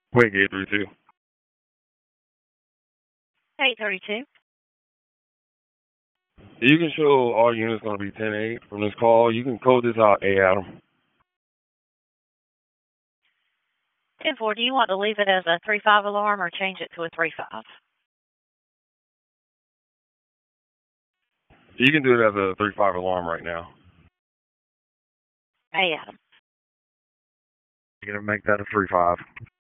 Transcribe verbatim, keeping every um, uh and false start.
Wait, eight three two. eight thirty-two. You can show all units going to be ten eight from this call. You can code this out A Adam. ten four, do you want to leave it as a three five alarm or change it to a three five? You can do it as a three five alarm right now. A Adam. You're going to make that a three five.